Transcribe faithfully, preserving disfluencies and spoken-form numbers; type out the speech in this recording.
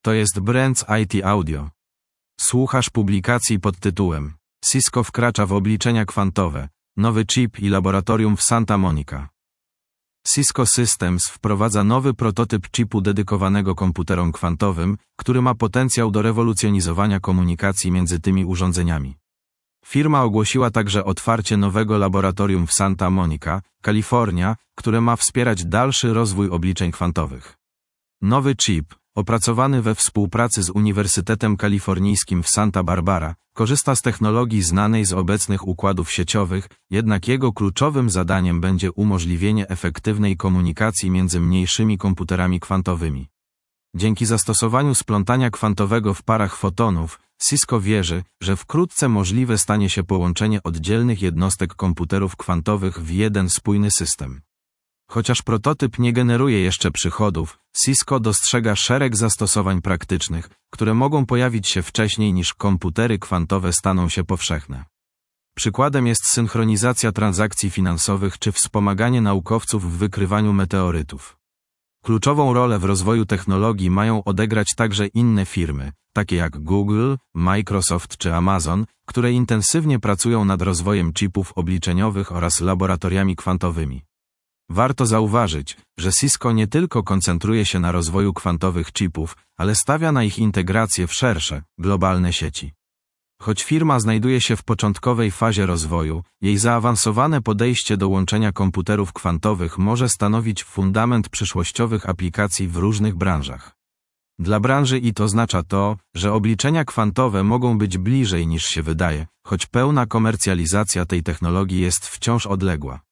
To jest Brands I T Audio. Słuchasz publikacji pod tytułem Cisco wkracza w obliczenia kwantowe, nowy chip i laboratorium w Santa Monica. Cisco Systems wprowadza nowy prototyp chipu dedykowanego komputerom kwantowym, który ma potencjał do rewolucjonizowania komunikacji między tymi urządzeniami. Firma ogłosiła także otwarcie nowego laboratorium w Santa Monica, Kalifornia, które ma wspierać dalszy rozwój obliczeń kwantowych. Nowy chip, opracowany we współpracy z Uniwersytetem Kalifornijskim w Santa Barbara, korzysta z technologii znanej z obecnych układów sieciowych, jednak jego kluczowym zadaniem będzie umożliwienie efektywnej komunikacji między mniejszymi komputerami kwantowymi. Dzięki zastosowaniu splątania kwantowego w parach fotonów, Cisco wierzy, że wkrótce możliwe stanie się połączenie oddzielnych jednostek komputerów kwantowych w jeden spójny system. Chociaż prototyp nie generuje jeszcze przychodów, Cisco dostrzega szereg zastosowań praktycznych, które mogą pojawić się wcześniej niż komputery kwantowe staną się powszechne. Przykładem jest synchronizacja transakcji finansowych czy wspomaganie naukowców w wykrywaniu meteorytów. Kluczową rolę w rozwoju technologii mają odegrać także inne firmy, takie jak Google, Microsoft czy Amazon, które intensywnie pracują nad rozwojem chipów obliczeniowych oraz laboratoriami kwantowymi. Warto zauważyć, że Cisco nie tylko koncentruje się na rozwoju kwantowych chipów, ale stawia na ich integrację w szersze, globalne sieci. Choć firma znajduje się w początkowej fazie rozwoju, jej zaawansowane podejście do łączenia komputerów kwantowych może stanowić fundament przyszłościowych aplikacji w różnych branżach. Dla branży I T oznacza to, że obliczenia kwantowe mogą być bliżej niż się wydaje, choć pełna komercjalizacja tej technologii jest wciąż odległa.